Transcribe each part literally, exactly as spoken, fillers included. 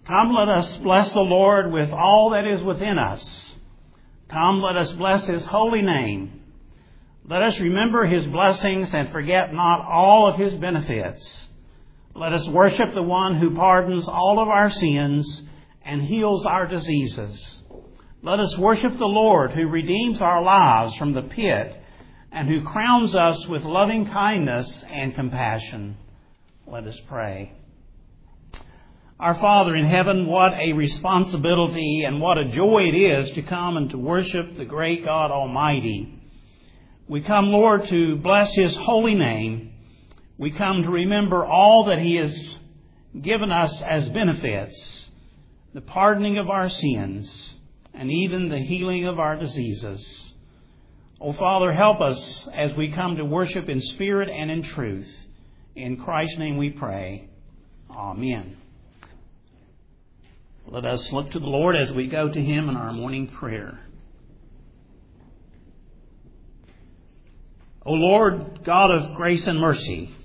Come, let us bless the Lord with all that is within us. Come, let us bless His holy name. Let us remember His blessings and forget not all of His benefits. Let us worship the one who pardons all of our sins and heals our diseases. Let us worship the Lord who redeems our lives from the pit and who crowns us with loving kindness and compassion. Let us pray. Our Father in heaven, what a responsibility and what a joy it is to come and to worship the great God Almighty. We come, Lord, to bless His holy name. We come to remember all that He has given us as benefits, the pardoning of our sins, and even the healing of our diseases. Oh, Father, help us as we come to worship in spirit and in truth. In Christ's name we pray. Amen. Let us look to the Lord as we go to Him in our morning prayer. O Lord, God of grace and mercy,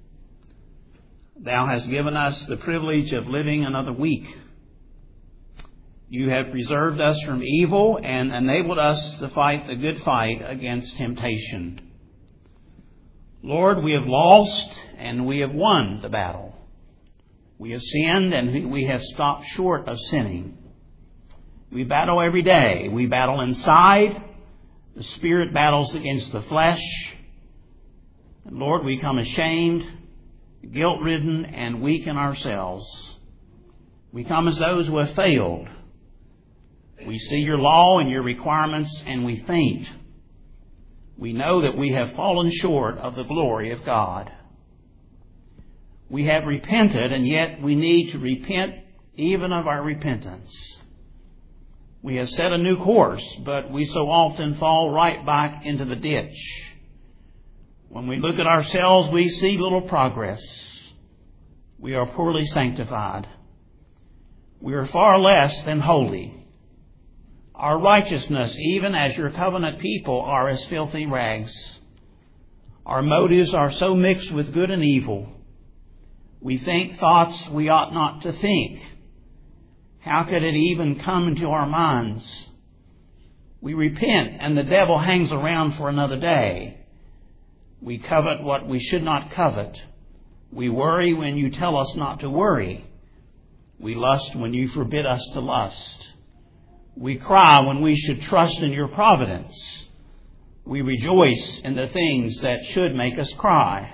Thou hast given us the privilege of living another week. You have preserved us from evil and enabled us to fight the good fight against temptation. Lord, we have lost and we have won the battle. We have sinned and we have stopped short of sinning. We battle every day. We battle inside. The Spirit battles against the flesh. And Lord, we come ashamed, guilt-ridden, and weak in ourselves. We come as those who have failed. We see Your law and Your requirements and we faint. We know that we have fallen short of the glory of God. We have repented, and yet we need to repent even of our repentance. We have set a new course, but we so often fall right back into the ditch. When we look at ourselves, we see little progress. We are poorly sanctified. We are far less than holy. Our righteousness, even as Your covenant people, are as filthy rags. Our motives are so mixed with good and evil. We think thoughts we ought not to think. How could it even come into our minds? We repent and the devil hangs around for another day. We covet what we should not covet. We worry when You tell us not to worry. We lust when You forbid us to lust. We cry when we should trust in Your providence. We rejoice in the things that should make us cry.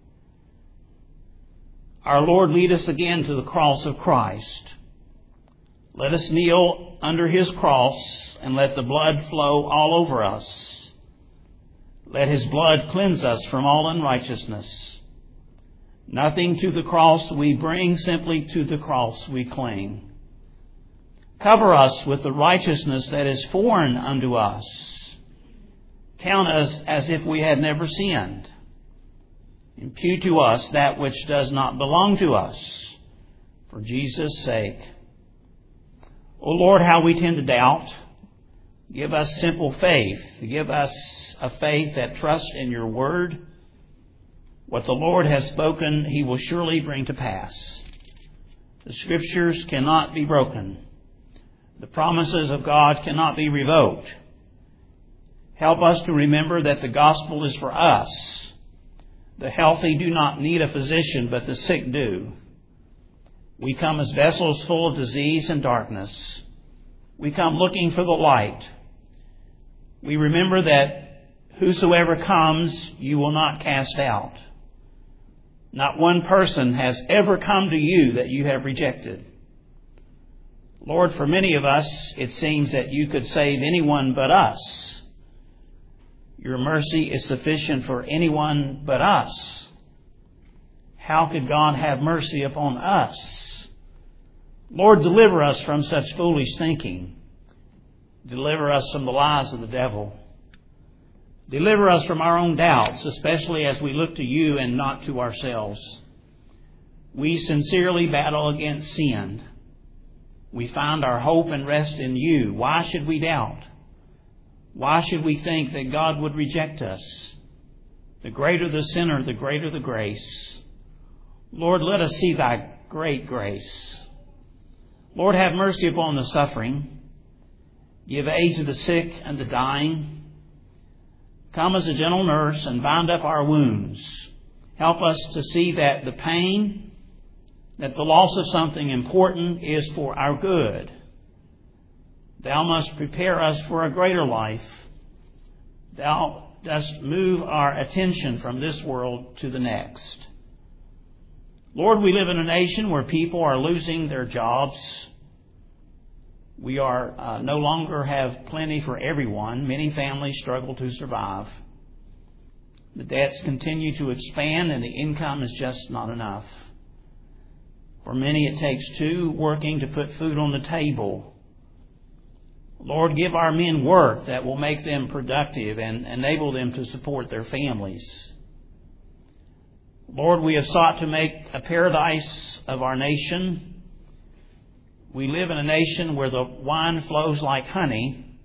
Our Lord, lead us again to the cross of Christ. Let us kneel under His cross and let the blood flow all over us. Let His blood cleanse us from all unrighteousness. Nothing to the cross we bring, simply to the cross we cling. Cover us with the righteousness that is foreign unto us. Count us as if we had never sinned. Impute to us that which does not belong to us, for Jesus' sake. O Lord, how we tend to doubt. Give us simple faith. Give us a faith that trusts in Your word. What the Lord has spoken, He will surely bring to pass. The Scriptures cannot be broken. The promises of God cannot be revoked. Help us to remember that the gospel is for us. The healthy do not need a physician, but the sick do. We come as vessels full of disease and darkness. We come looking for the light. We remember that whosoever comes, You will not cast out. Not one person has ever come to You that You have rejected. Lord, for many of us, it seems that You could save anyone but us. Your mercy is sufficient for anyone but us. How could God have mercy upon us? Lord, deliver us from such foolish thinking. Deliver us from the lies of the devil. Deliver us from our own doubts, especially as we look to You and not to ourselves. We sincerely battle against sin. We find our hope and rest in You. Why should we doubt? Why should we think that God would reject us? The greater the sinner, the greater the grace. Lord, let us see Thy great grace. Lord, have mercy upon the suffering. Give aid to the sick and the dying. Come as a gentle nurse and bind up our wounds. Help us to see that the pain, that the loss of something important is for our good. Thou must prepare us for a greater life. Thou dost move our attention from this world to the next. Lord, we live in a nation where people are losing their jobs. We are uh, no longer have plenty for everyone. Many families struggle to survive. The debts continue to expand and the income is just not enough. For many it takes two working to put food on the table. Lord, give our men work that will make them productive and enable them to support their families. Lord, we have sought to make a paradise of our nation. We live in a nation where the wine flows like honey.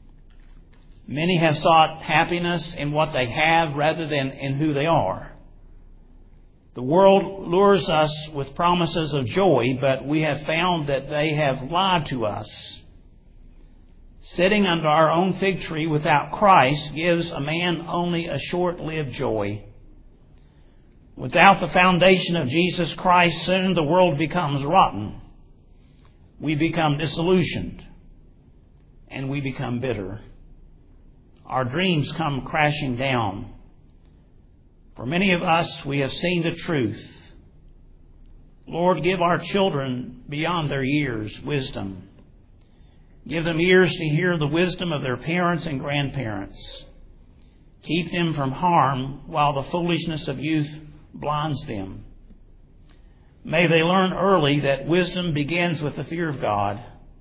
Many have sought happiness in what they have rather than in who they are. The world lures us with promises of joy, but we have found that they have lied to us. Sitting under our own fig tree without Christ gives a man only a short-lived joy. Without the foundation of Jesus Christ, soon the world becomes rotten. We become disillusioned, and we become bitter. Our dreams come crashing down. For many of us, we have seen the truth. Lord, give our children beyond their years wisdom. Give them ears to hear the wisdom of their parents and grandparents. Keep them from harm while the foolishness of youth blinds them. May they learn early that wisdom begins with the fear of God.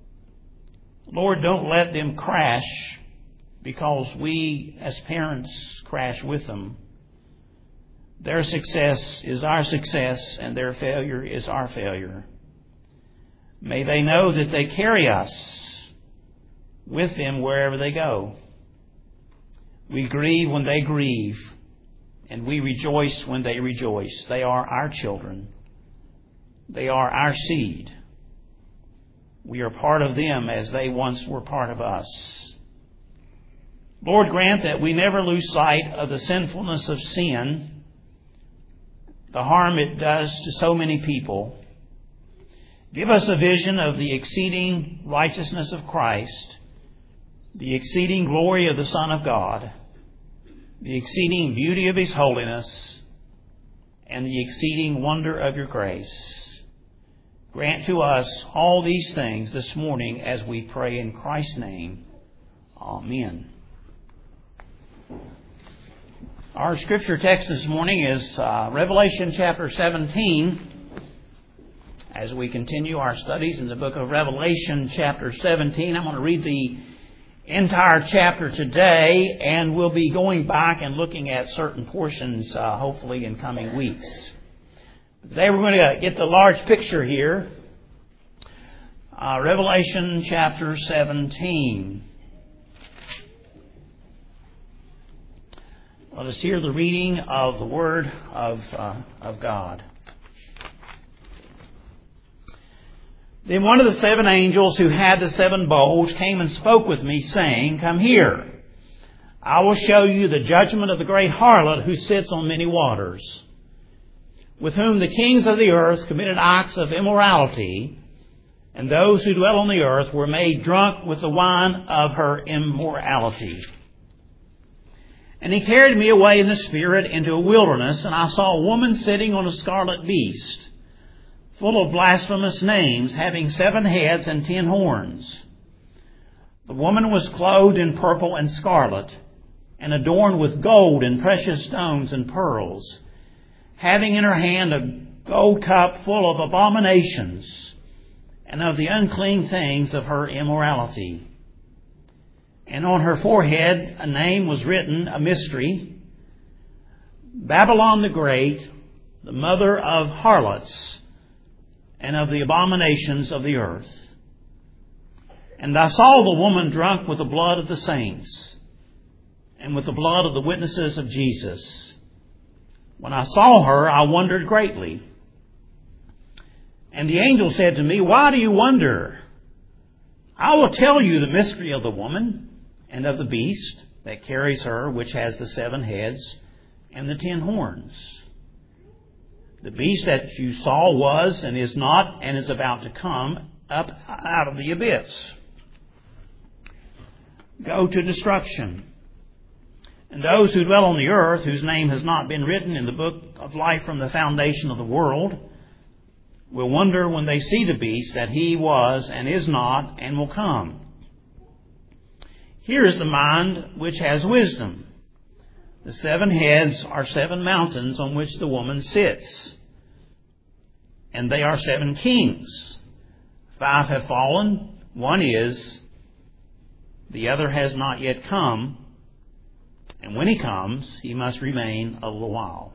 Lord, don't let them crash because we as parents crash with them. Their success is our success and their failure is our failure. May they know that they carry us with them wherever they go. We grieve when they grieve, and we rejoice when they rejoice. They are our children. They are our seed. We are part of them as they once were part of us. Lord, grant that we never lose sight of the sinfulness of sin, the harm it does to so many people. Give us a vision of the exceeding righteousness of Christ, the exceeding glory of the Son of God, the exceeding beauty of His holiness, and the exceeding wonder of your grace. Grant to us all these things this morning as we pray in Christ's name. Amen. Our scripture text this morning is uh, Revelation chapter seventeen. As we continue our studies in the book of Revelation chapter seventeen, I'm going to read the entire chapter today, and we'll be going back and looking at certain portions, uh, hopefully in coming weeks. Today we're going to get the large picture here. Uh, Revelation chapter seventeen. Let us hear the reading of the Word of, uh, of God. Then one of the seven angels who had the seven bowls came and spoke with me, saying, Come here. I will show you the judgment of the great harlot who sits on many waters, with whom the kings of the earth committed acts of immorality, and those who dwell on the earth were made drunk with the wine of her immorality. And he carried me away in the Spirit into a wilderness, and I saw a woman sitting on a scarlet beast, full of blasphemous names, having seven heads and ten horns. The woman was clothed in purple and scarlet, and adorned with gold and precious stones and pearls, having in her hand a gold cup full of abominations and of the unclean things of her immorality. And on her forehead a name was written, a mystery, Babylon the Great, the mother of harlots and of the abominations of the earth. And I saw the woman drunk with the blood of the saints and with the blood of the witnesses of Jesus. When I saw her, I wondered greatly. And the angel said to me, why do you wonder? I will tell you the mystery of the woman and of the beast that carries her, which has the seven heads and the ten horns. The beast that you saw was and is not and is about to come up out of the abyss. Go to destruction. And those who dwell on the earth, whose name has not been written in the book of life from the foundation of the world, will wonder when they see the beast that he was and is not and will come. Here is the mind which has wisdom. The seven heads are seven mountains on which the woman sits, and they are seven kings. Five have fallen, one is, the other has not yet come, and when he comes, he must remain a little while.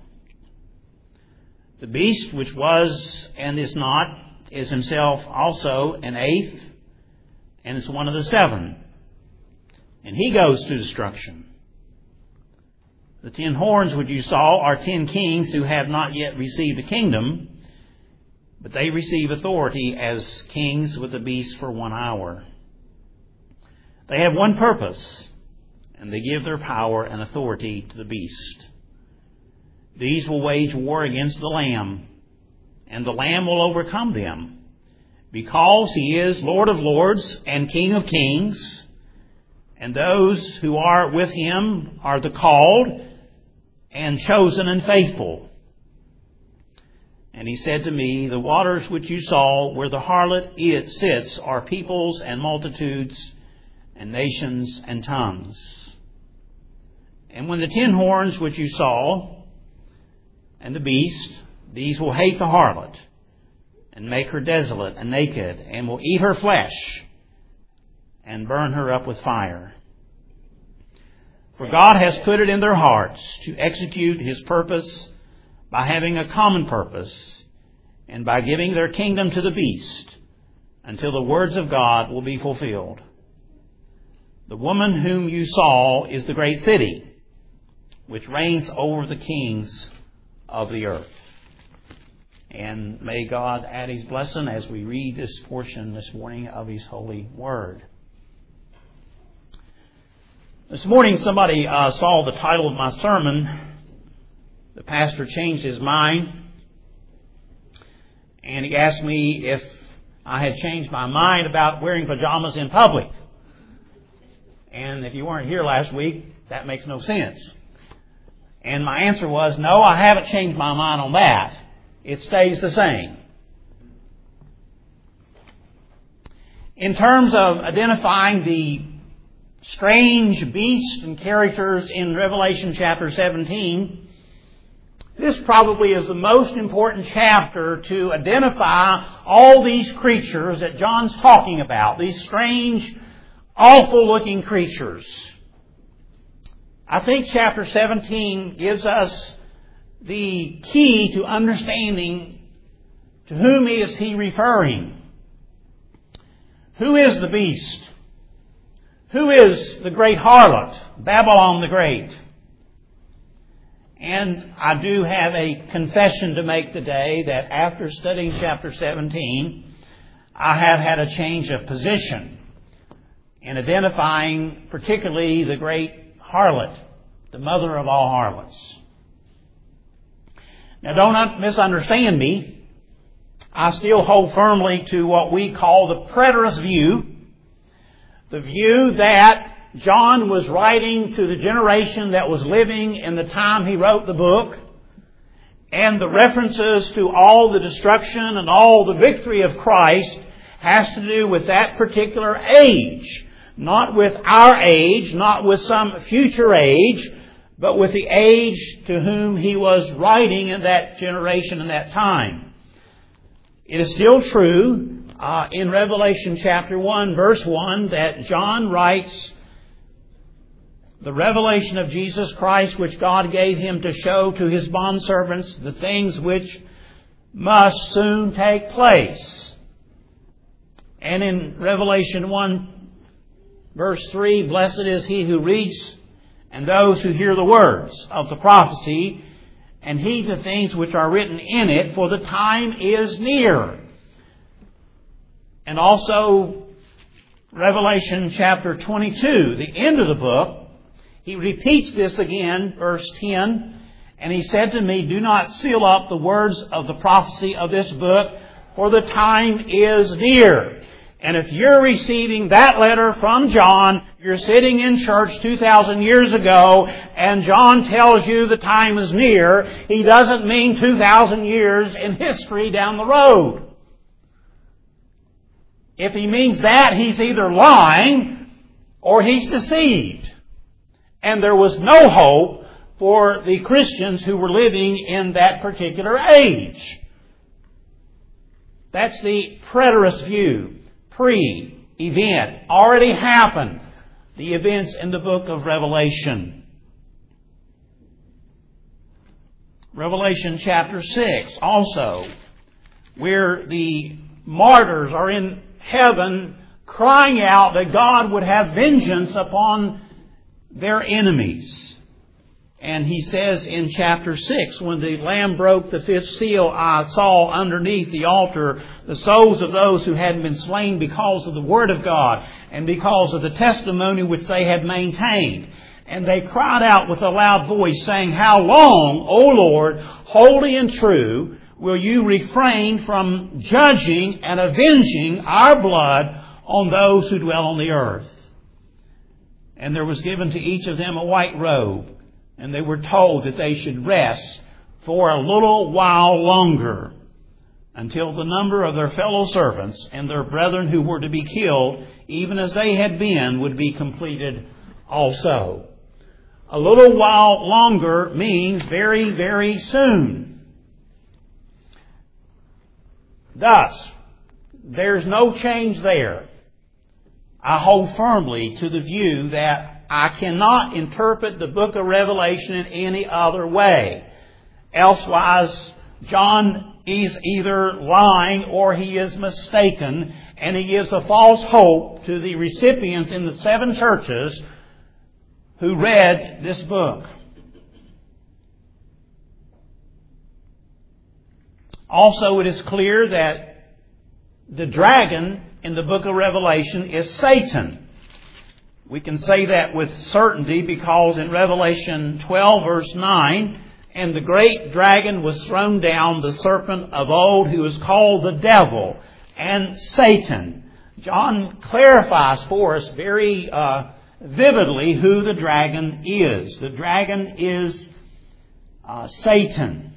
The beast which was and is not is himself also an eighth, and is one of the seven, and he goes to destruction. The ten horns which you saw are ten kings who have not yet received a kingdom, but they receive authority as kings with the beast for one hour. They have one purpose, and they give their power and authority to the beast. These will wage war against the Lamb, and the Lamb will overcome them, because he is Lord of lords and King of kings, and those who are with him are the called and chosen and faithful. And he said to me, the waters which you saw where the harlot it sits are peoples and multitudes and nations and tongues. And when the ten horns which you saw and the beast, these will hate the harlot and make her desolate and naked, and will eat her flesh and burn her up with fire. For God has put it in their hearts to execute his purpose by having a common purpose, and by giving their kingdom to the beast, until the words of God will be fulfilled. The woman whom you saw is the great city, which reigns over the kings of the earth. And may God add his blessing as we read this portion this morning of his holy word. This morning somebody uh, saw the title of my sermon. The pastor changed his mind, and he asked me if I had changed my mind about wearing pajamas in public. And if you weren't here last week, that makes no sense. And my answer was, no, I haven't changed my mind on that. It stays the same. In terms of identifying the strange beasts and characters in Revelation chapter seventeen, this probably is the most important chapter to identify all these creatures that John's talking about, these strange, awful-looking creatures. I think chapter seventeen gives us the key to understanding to whom is he referring. Who is the beast? Who is the great harlot, Babylon the Great? And I do have a confession to make today that after studying chapter seventeen, I have had a change of position in identifying particularly the great harlot, the mother of all harlots. Now don't misunderstand me. I still hold firmly to what we call the preterist view, the view that John was writing to the generation that was living in the time he wrote the book, and the references to all the destruction and all the victory of Christ has to do with that particular age, not with our age, not with some future age, but with the age to whom he was writing in that generation and that time. It is still true uh, in Revelation chapter one, verse one, that John writes the revelation of Jesus Christ, which God gave him to show to his bondservants the things which must soon take place. And in Revelation one, verse three, blessed is he who reads and those who hear the words of the prophecy and heed the things which are written in it, for the time is near. And also Revelation chapter twenty-two, the end of the book, he repeats this again, verse ten, and he said to me, "Do not seal up the words of the prophecy of this book, for the time is near." And if you're receiving that letter from John, you're sitting in church two thousand years ago, and John tells you the time is near, he doesn't mean two thousand years in history down the road. If he means that, he's either lying or he's deceived. And there was no hope for the Christians who were living in that particular age. That's the preterist view. Pre-event. Already happened. The events in the book of Revelation. Revelation chapter six also, where the martyrs are in heaven crying out that God would have vengeance upon their enemies. And he says in chapter six, when the Lamb broke the fifth seal, I saw underneath the altar the souls of those who had been slain because of the Word of God and because of the testimony which they had maintained. And they cried out with a loud voice, saying, "How long, O Lord, holy and true, will you refrain from judging and avenging our blood on those who dwell on the earth?" And there was given to each of them a white robe, and they were told that they should rest for a little while longer, until the number of their fellow servants and their brethren who were to be killed, even as they had been, would be completed also. A little while longer means very, very soon. Thus, there's no change there. I hold firmly to the view that I cannot interpret the book of Revelation in any other way. Elsewise, John is either lying or he is mistaken, and he gives a false hope to the recipients in the seven churches who read this book. Also, it is clear that the dragon in the book of Revelation is Satan. We can say that with certainty because in Revelation twelve verse nine, "And the great dragon was thrown down, the serpent of old, who is called the devil and Satan." John clarifies for us very uh, vividly who the dragon is. The dragon is uh, Satan.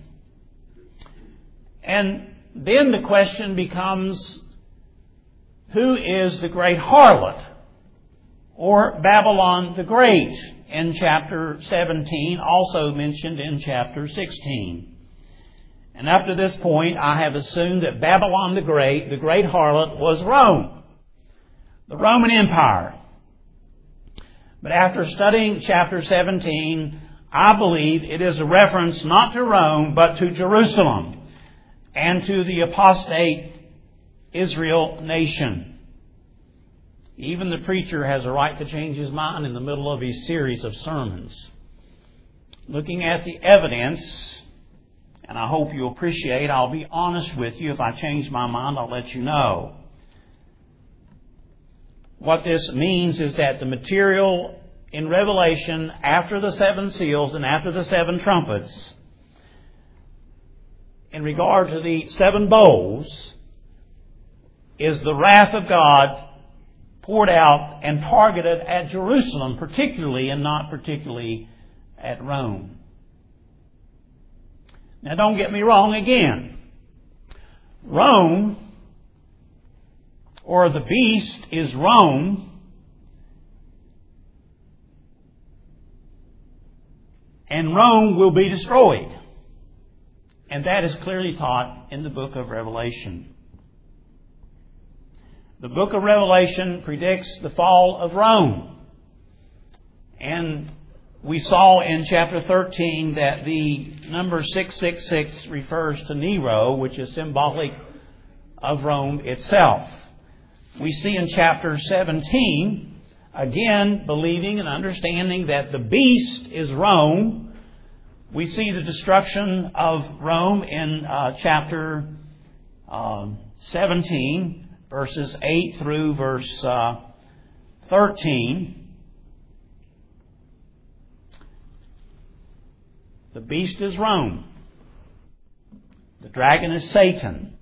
And then the question becomes, who is the great harlot, or Babylon the Great, in chapter seventeen, also mentioned in chapter sixteen. And up to this point, I have assumed that Babylon the Great, the great harlot, was Rome, the Roman Empire. But after studying chapter seventeen, I believe it is a reference not to Rome, but to Jerusalem and to the apostate Israel nation. Even the preacher has a right to change his mind in the middle of his series of sermons. Looking at the evidence, and I hope you appreciate, I'll be honest with you. If I change my mind, I'll let you know. What this means is that the material in Revelation after the seven seals and after the seven trumpets, in regard to the seven bowls, is the wrath of God poured out and targeted at Jerusalem particularly, and not particularly at Rome. Now don't get me wrong again. Rome, or the beast, is Rome, and Rome will be destroyed. And that is clearly taught in the book of Revelation. The book of Revelation predicts the fall of Rome. And we saw in chapter thirteen that the number six six six refers to Nero, which is symbolic of Rome itself. We see in chapter seventeen, again, believing and understanding that the beast is Rome. We see the destruction of Rome in uh, chapter um, seventeen. verses eight through verse uh, thirteen. The beast is Rome. The dragon is Satan.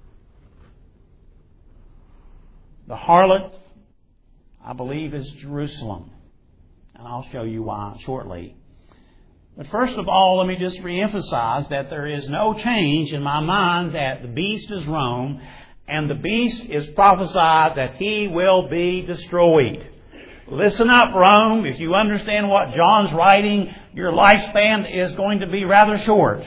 The harlot, I believe, is Jerusalem. And I'll show you why shortly. But first of all, let me just reemphasize that there is no change in my mind that the beast is Rome, and the beast is prophesied that he will be destroyed. Listen up, Rome. If you understand what John's writing, your lifespan is going to be rather short.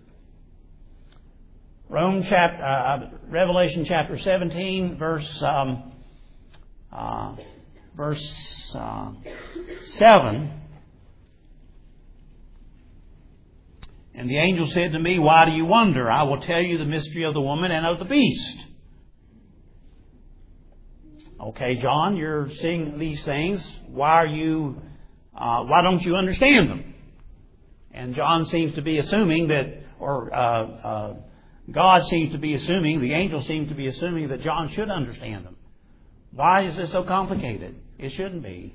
Rome chapter, uh, Revelation chapter seventeen, verse um, uh, verse uh, seven. And the angel said to me, "Why do you wonder? I will tell you the mystery of the woman and of the beast." Okay, John, you're seeing these things. Why are you? Uh, why don't you understand them? And John seems to be assuming that, or uh, uh, God seems to be assuming, the angel seems to be assuming that John should understand them. Why is this so complicated? It shouldn't be.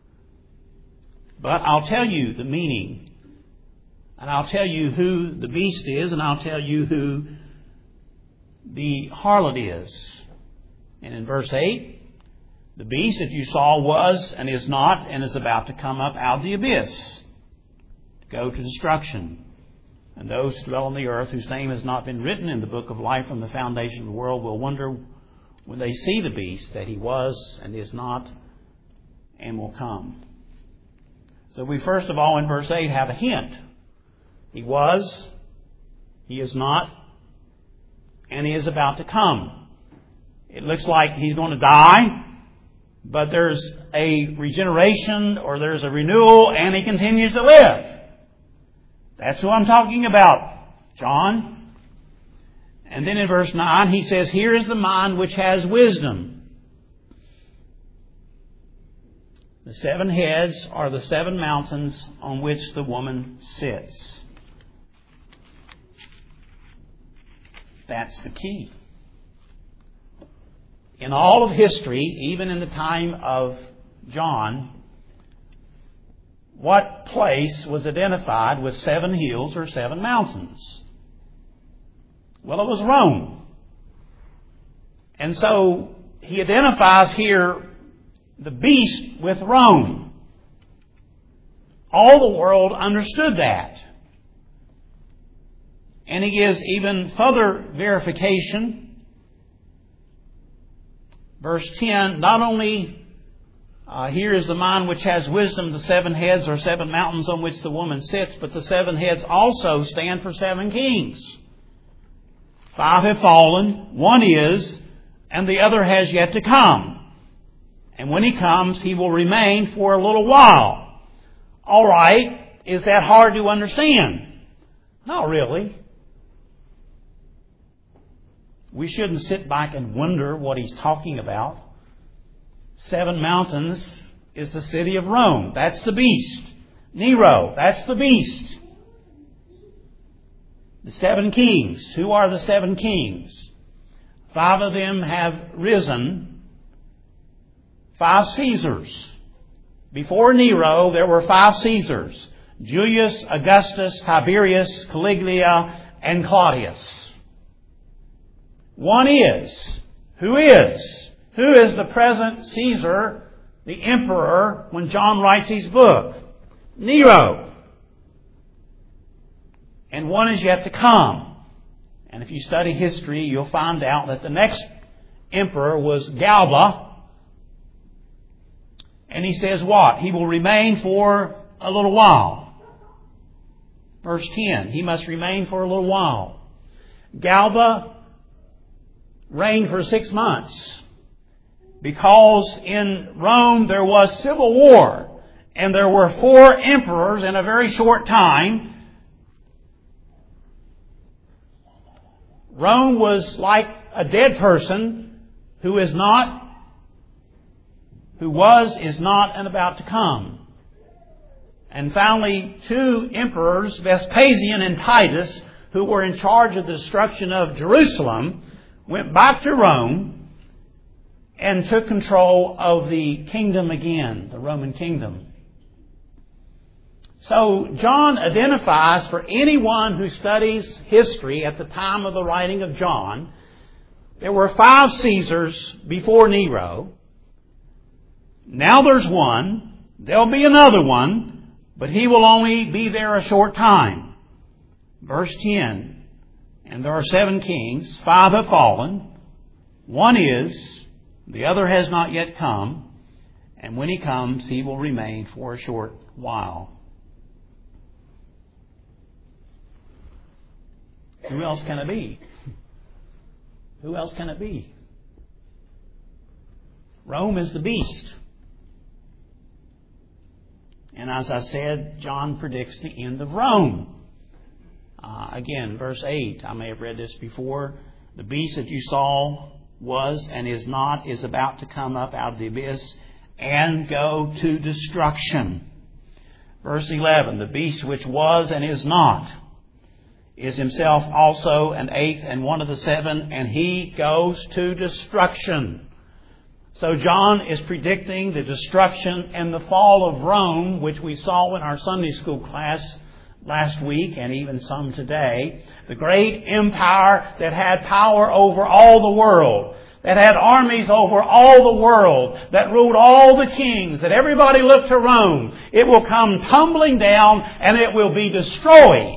But I'll tell you the meaning. And I'll tell you who the beast is, and I'll tell you who the harlot is. And in verse eight, the beast that you saw was and is not and is about to come up out of the abyss, to go to destruction. And those who dwell on the earth, whose name has not been written in the book of life from the foundation of the world, will wonder when they see the beast that he was and is not and will come. So we first of all in verse eight have a hint. He was, he is not, and he is about to come. It looks like he's going to die, but there's a regeneration or there's a renewal, and he continues to live. That's who I'm talking about, John. And then in verse nine he says, "Here is the mind which has wisdom." The seven heads are the seven mountains on which the woman sits. That's the key. In all of history, even in the time of John, what place was identified with seven hills or seven mountains? Well, it was Rome. And so he identifies here the beast with Rome. All the world understood that. And he gives even further verification. Verse ten, not only uh, here is the mind which has wisdom, the seven heads or seven mountains on which the woman sits, but the seven heads also stand for seven kings. Five have fallen, one is, and the other has yet to come. And when he comes, he will remain for a little while. All right, is that hard to understand? Not really. We shouldn't sit back and wonder what he's talking about. Seven mountains is the city of Rome. That's the beast. Nero, that's the beast. The seven kings. Who are the seven kings? Five of them have risen. Five Caesars. Before Nero, there were five Caesars. Julius, Augustus, Tiberius, Caligula, and Claudius. One is. Who is? Who is the present Caesar, the emperor, when John writes his book? Nero. And one is yet to come. And if you study history, you'll find out that the next emperor was Galba. And he says what? He will remain for a little while. Verse ten, he must remain for a little while. Galba reigned for six months because in Rome there was civil war and there were four emperors in a very short time. Rome was like a dead person who is not, who was, is not, and about to come. And finally, two emperors, Vespasian and Titus, who were in charge of the destruction of Jerusalem, went back to Rome, and took control of the kingdom again, the Roman kingdom. So John identifies, for anyone who studies history at the time of the writing of John, there were five Caesars before Nero. Now there's one. There'll be another one, but he will only be there a short time. Verse ten, and there are seven kings, five have fallen, one is, the other has not yet come, and when he comes, he will remain for a short while. Who else can it be? Who else can it be? Rome is the beast. And as I said, John predicts the end of Rome. Uh, again, verse eight, I may have read this before. The beast that you saw was and is not, is about to come up out of the abyss and go to destruction. Verse eleven, the beast which was and is not is himself also an eighth and one of the seven, and he goes to destruction. So John is predicting the destruction and the fall of Rome, which we saw in our Sunday school class last week and even some today. The great empire that had power over all the world, that had armies over all the world, that ruled all the kings, that everybody looked to Rome. It will come tumbling down and it will be destroyed.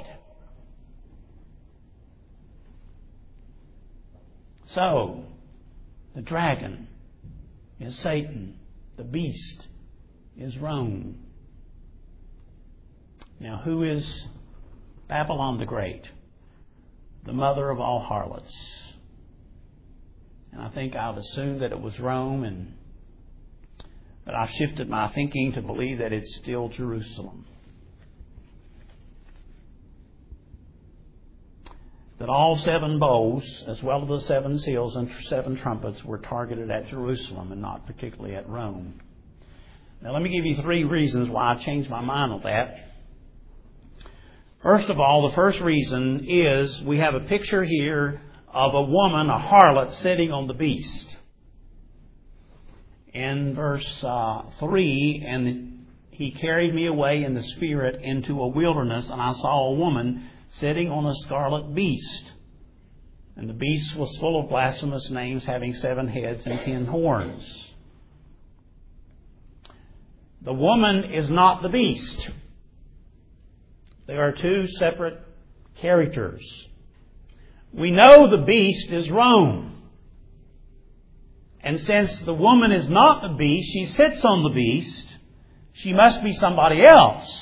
So, the dragon is Satan. The beast is Rome. Now, who is Babylon the Great? The mother of all harlots. And I think I'd assumed that it was Rome, and but I've shifted my thinking to believe that it's still Jerusalem. That all seven bowls, as well as the seven seals and seven trumpets, were targeted at Jerusalem and not particularly at Rome. Now let me give you three reasons why I changed my mind on that. First of all, the first reason is we have a picture here of a woman, a harlot, sitting on the beast. In verse uh, three, and he carried me away in the spirit into a wilderness, and I saw a woman sitting on a scarlet beast. And the beast was full of blasphemous names, having seven heads and ten horns. The woman is not the beast. They are two separate characters. We know the beast is Rome. And since the woman is not the beast, she sits on the beast, she must be somebody else.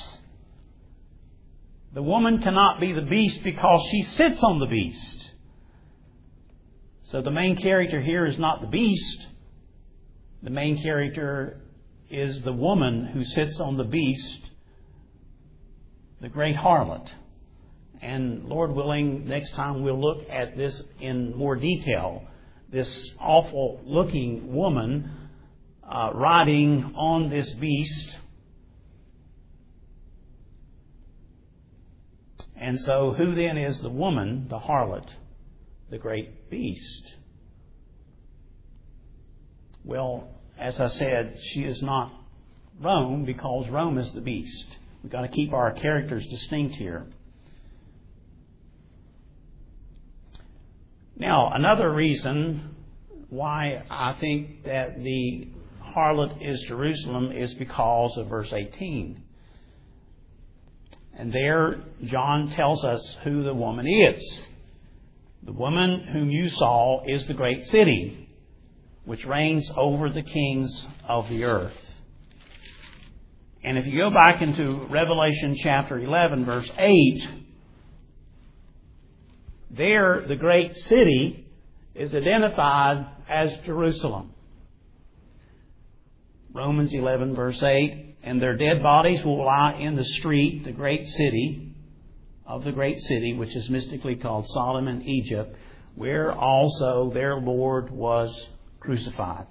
The woman cannot be the beast because she sits on the beast. So the main character here is not the beast. The main character is the woman who sits on the beast, the great harlot. And Lord willing, next time we'll look at this in more detail. This awful looking woman uh, riding on this beast. And so who then is the woman, the harlot, the great beast? Well, as I said, she is not Rome because Rome is the beast. We've got to keep our characters distinct here. Now, another reason why I think that the harlot is Jerusalem is because of verse eighteen. And there, John tells us who the woman is. The woman whom you saw is the great city, which reigns over the kings of the earth. And if you go back into Revelation chapter eleven, verse eight, there the great city is identified as Jerusalem. Romans eleven, verse eight. And their dead bodies will lie in the street, the great city, of the great city, which is mystically called Sodom and Egypt, where also their Lord was crucified.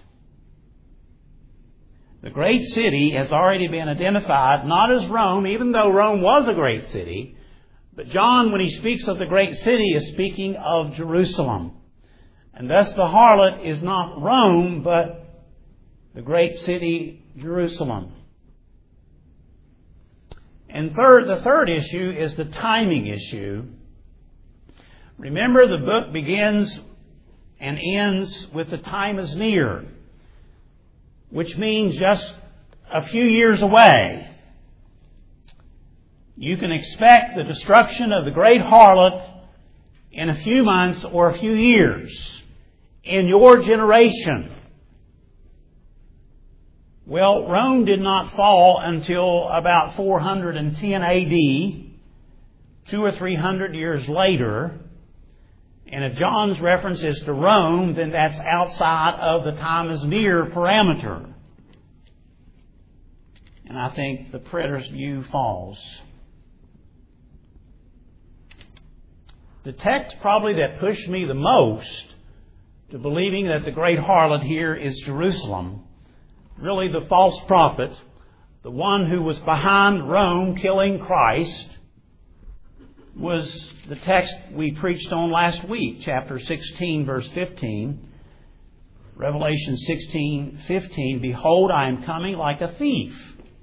The great city has already been identified, not as Rome, even though Rome was a great city, but John, when he speaks of the great city, is speaking of Jerusalem. And thus the harlot is not Rome, but the great city Jerusalem. And third, the third issue is the timing issue. Remember, the book begins and ends with the time is near, which means just a few years away. You can expect the destruction of the great harlot in a few months or a few years in your generation. Well, Rome did not fall until about four hundred ten A D, two or three hundred years later. And if John's reference is to Rome, then that's outside of the time is near parameter. And I think the preterist view falls. The text probably that pushed me the most to believing that the great harlot here is Jerusalem, really the false prophet, the one who was behind Rome killing Christ, was the text we preached on last week, chapter sixteen, verse fifteen. Revelation sixteen, fifteen, "Behold, I am coming like a thief.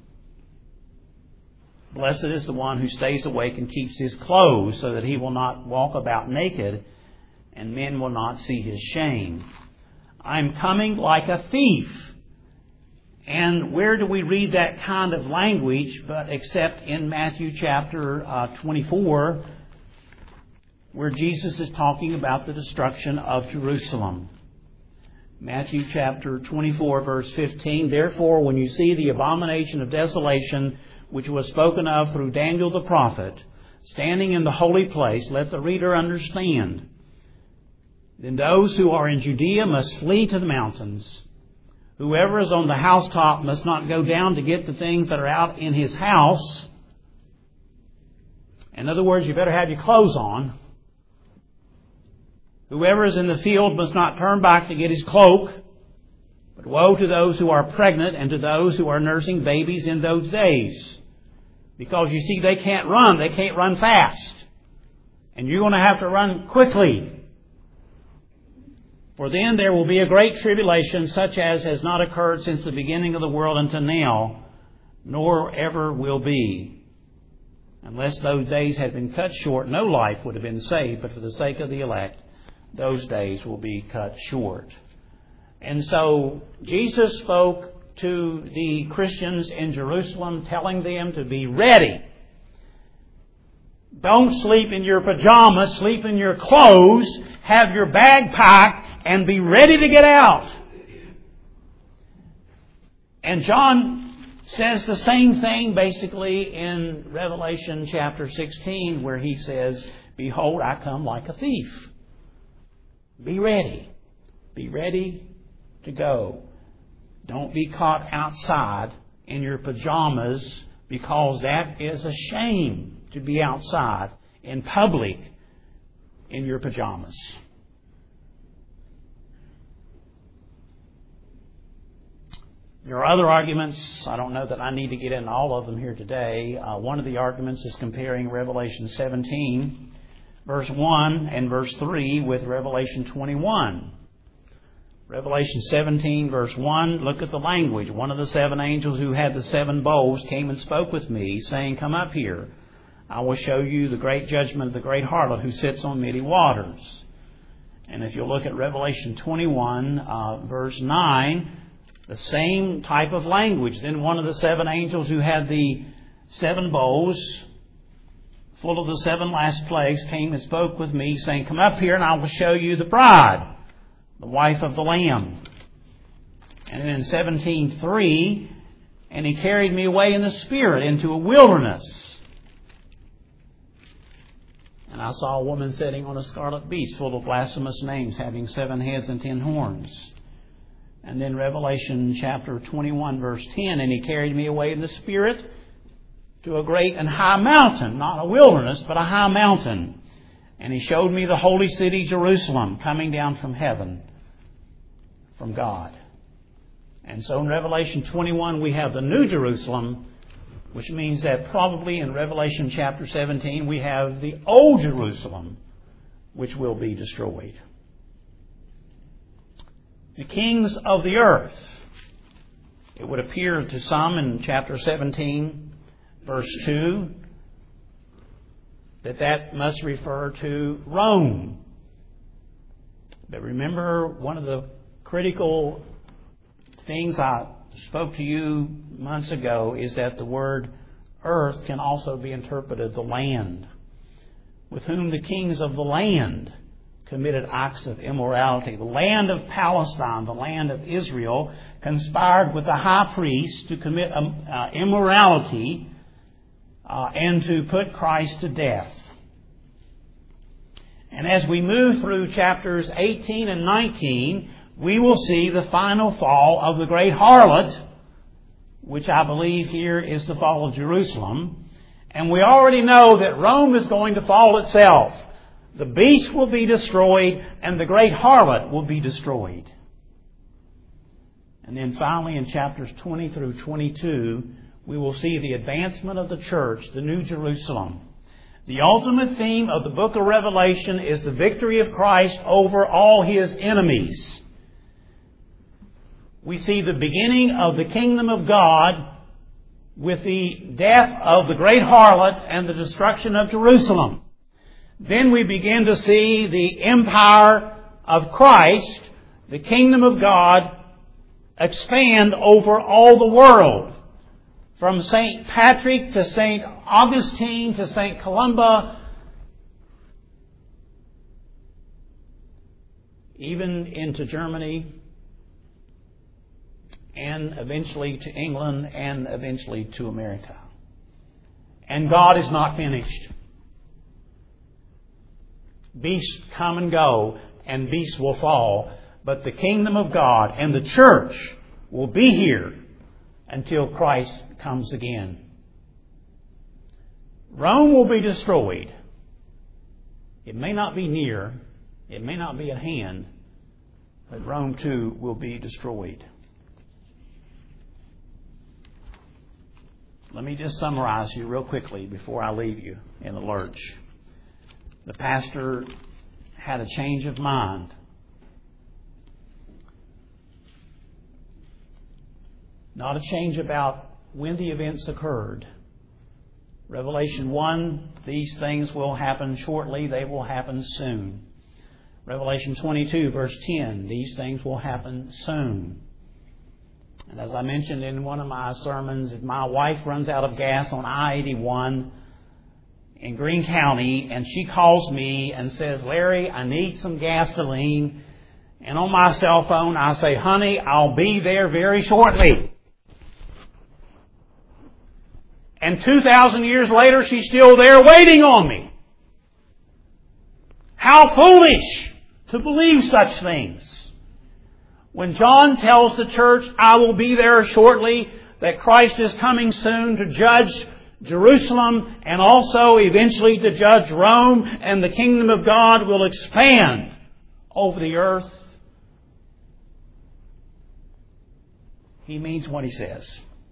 Blessed is the one who stays awake and keeps his clothes, so that he will not walk about naked, and men will not see his shame. I am coming like a thief." And where do we read that kind of language but except in Matthew chapter uh, twenty-four, where Jesus is talking about the destruction of Jerusalem. Matthew chapter twenty-four, verse fifteen, "Therefore, when you see the abomination of desolation, which was spoken of through Daniel the prophet, standing in the holy place, let the reader understand. Then those who are in Judea must flee to the mountains. Whoever is on the housetop must not go down to get the things that are out in his house." In other words, you better have your clothes on. "Whoever is in the field must not turn back to get his cloak. But woe to those who are pregnant and to those who are nursing babies in those days." Because you see, they can't run. They can't run fast. And you're going to have to run quickly. "For then there will be a great tribulation, such as has not occurred since the beginning of the world until now, nor ever will be. Unless those days had been cut short, no life would have been saved, but for the sake of the elect, those days will be cut short." And so Jesus spoke to the Christians in Jerusalem, telling them to be ready. Don't sleep in your pajamas, sleep in your clothes, have your bag packed, and be ready to get out. And John says the same thing basically in Revelation chapter sixteen, where he says, "Behold, I come like a thief." Be ready. Be ready to go. Don't be caught outside in your pajamas, because that is a shame to be outside in public in your pajamas. There are other arguments. I don't know that I need to get into all of them here today. Uh, one of the arguments is comparing Revelation seventeen, verse one and verse three with Revelation twenty-one. Revelation seventeen, verse one, look at the language. "One of the seven angels who had the seven bowls came and spoke with me, saying, 'Come up here. I will show you the great judgment of the great harlot who sits on many waters.'" And if you look at Revelation twenty-one, uh, verse nine, the same type of language. "Then one of the seven angels who had the seven bowls full of the seven last plagues came and spoke with me, saying, 'Come up here and I will show you the bride, the wife of the Lamb.'" And then in seventeen three, "And he carried me away in the Spirit into a wilderness. And I saw a woman sitting on a scarlet beast full of blasphemous names, having seven heads and ten horns." And then Revelation chapter twenty-one, verse ten, "And he carried me away in the Spirit to a great and high mountain," not a wilderness, but a high mountain. "And he showed me the holy city, Jerusalem, coming down from heaven, from God." And so in Revelation twenty-one, we have the New Jerusalem, which means that probably in Revelation chapter seventeen, we have the Old Jerusalem, which will be destroyed. the kings of the earth. It would appear to some in chapter seventeen, verse two, that that must refer to Rome. But remember, one of the critical things I spoke to you months ago is that the word earth can also be interpreted the land, with whom the kings of the land committed acts of immorality. The land of Palestine, the land of Israel, conspired with the high priest to commit um, uh, immorality uh, and to put Christ to death. And as we move through chapters eighteen and nineteen, we will see the final fall of the great harlot, which I believe here is the fall of Jerusalem. And we already know that Rome is going to fall itself. The beast will be destroyed and the great harlot will be destroyed. And then finally in chapters twenty through twenty-two, we will see the advancement of the church, the New Jerusalem. The ultimate theme of the book of Revelation is the victory of Christ over all His enemies. We see the beginning of the kingdom of God with the death of the great harlot and the destruction of Jerusalem. Then we begin to see the empire of Christ, the kingdom of God, expand over all the world. From Saint Patrick to Saint Augustine to Saint Columba, even into Germany, and eventually to England, and eventually to America. And God is not finished. Beasts come and go, and beasts will fall, but the kingdom of God and the church will be here until Christ comes again. Rome will be destroyed. It may not be near, it may not be at hand, but Rome too will be destroyed. Let me just summarize you real quickly before I leave you in the lurch. The pastor had a change of mind. Not a change about when the events occurred. Revelation one, these things will happen shortly, they will happen soon. Revelation twenty-two, verse ten, these things will happen soon. And as I mentioned in one of my sermons, if my wife runs out of gas on I eighty-one in Greene County and she calls me and says, Larry, I need some gasoline. And on my cell phone I say, honey, I'll be there very shortly. And two thousand years later, she's still there waiting on me. How foolish to believe such things. When John tells the church, I will be there shortly, that Christ is coming soon to judge Jerusalem and also eventually to judge Rome, and the kingdom of God will expand over the earth, he means what he says.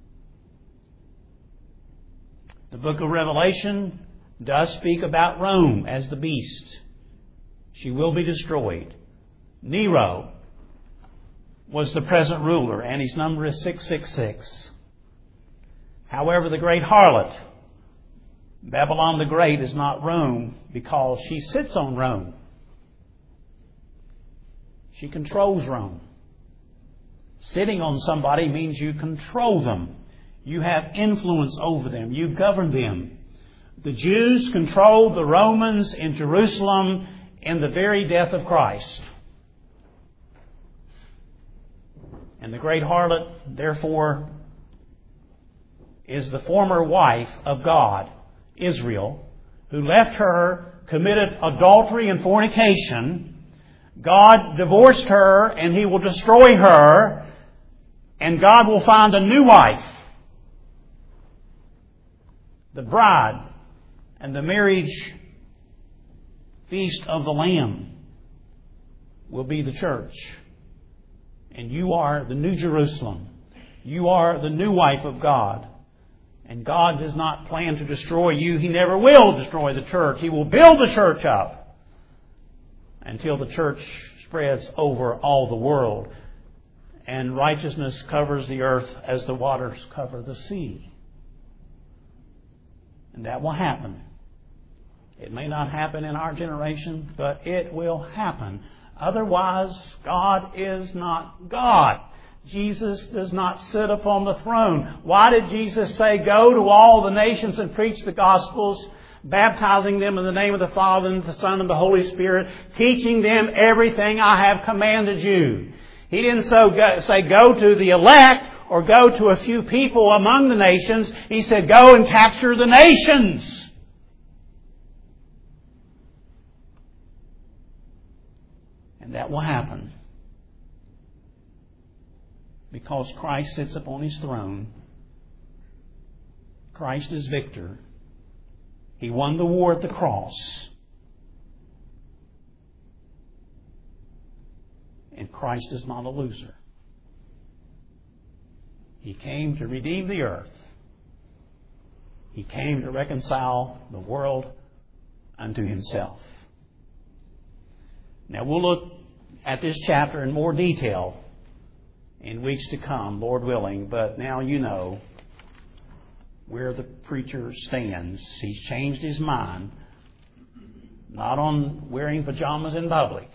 The book of Revelation does speak about Rome as the beast. She will be destroyed. Nero was the present ruler, and his number is six six six. However, the great harlot, Babylon the Great, is not Rome because she sits on Rome. She controls Rome. Sitting on somebody means you control them. You have influence over them. You govern them. The Jews controlled the Romans in Jerusalem in the very death of Christ. And the great harlot, therefore, is the former wife of God, Israel, who left her, committed adultery and fornication. God divorced her and He will destroy her, and God will find a new wife. The bride and the marriage feast of the Lamb will be the church. And you are the New Jerusalem. You are the new wife of God. And God does not plan to destroy you. He never will destroy the church. He will build the church up until the church spreads over all the world. and righteousness covers the earth as the waters cover the sea. And that will happen. It may not happen in our generation, but it will happen. Otherwise, God is not God. Jesus does not sit upon the throne. Why did Jesus say, "Go to all the nations and preach the Gospels, baptizing them in the name of the Father and the Son and the Holy Spirit, teaching them everything I have commanded you"? He didn't so go, say, "Go to the elect," or "Go to a few people among the nations." He said, "Go and capture the nations." And that will happen because Christ sits upon His throne. Christ is victor. He won the war at the cross. And Christ is not a loser. He came to redeem the earth. He came to reconcile the world unto Himself. Now we'll look at this chapter in more detail in weeks to come, Lord willing, but now you know where the preacher stands. He's changed his mind, not on wearing pajamas in public,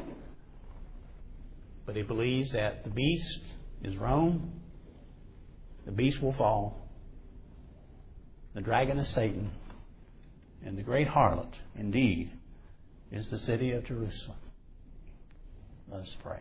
but he believes that the beast is Rome, the beast will fall, the dragon is Satan, and the great harlot, indeed, is the city of Jerusalem. Let us pray.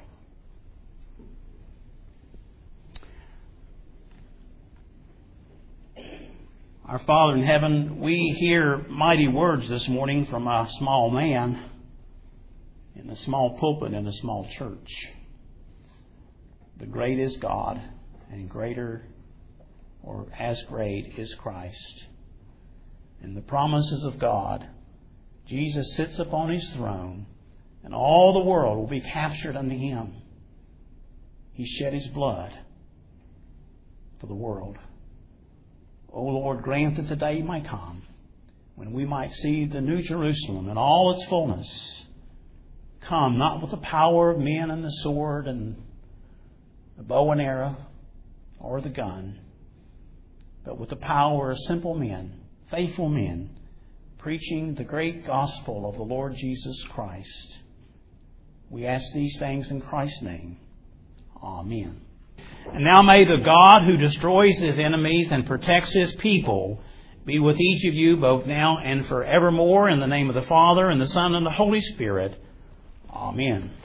Our Father in heaven, we hear mighty words this morning from a small man in a small pulpit in a small church. The great is God, and greater or as great is Christ. And the promises of God, Jesus sits upon His throne, and all the world will be captured unto Him. He shed His blood for the world. O Lord, grant that the day might come when we might see the New Jerusalem in all its fullness come, not with the power of men and the sword and the bow and arrow or the gun, but with the power of simple men, faithful men, preaching the great gospel of the Lord Jesus Christ. We ask these things in Christ's name. Amen. And now may the God who destroys His enemies and protects His people be with each of you both now and forevermore, in the name of the Father and the Son and the Holy Spirit. Amen.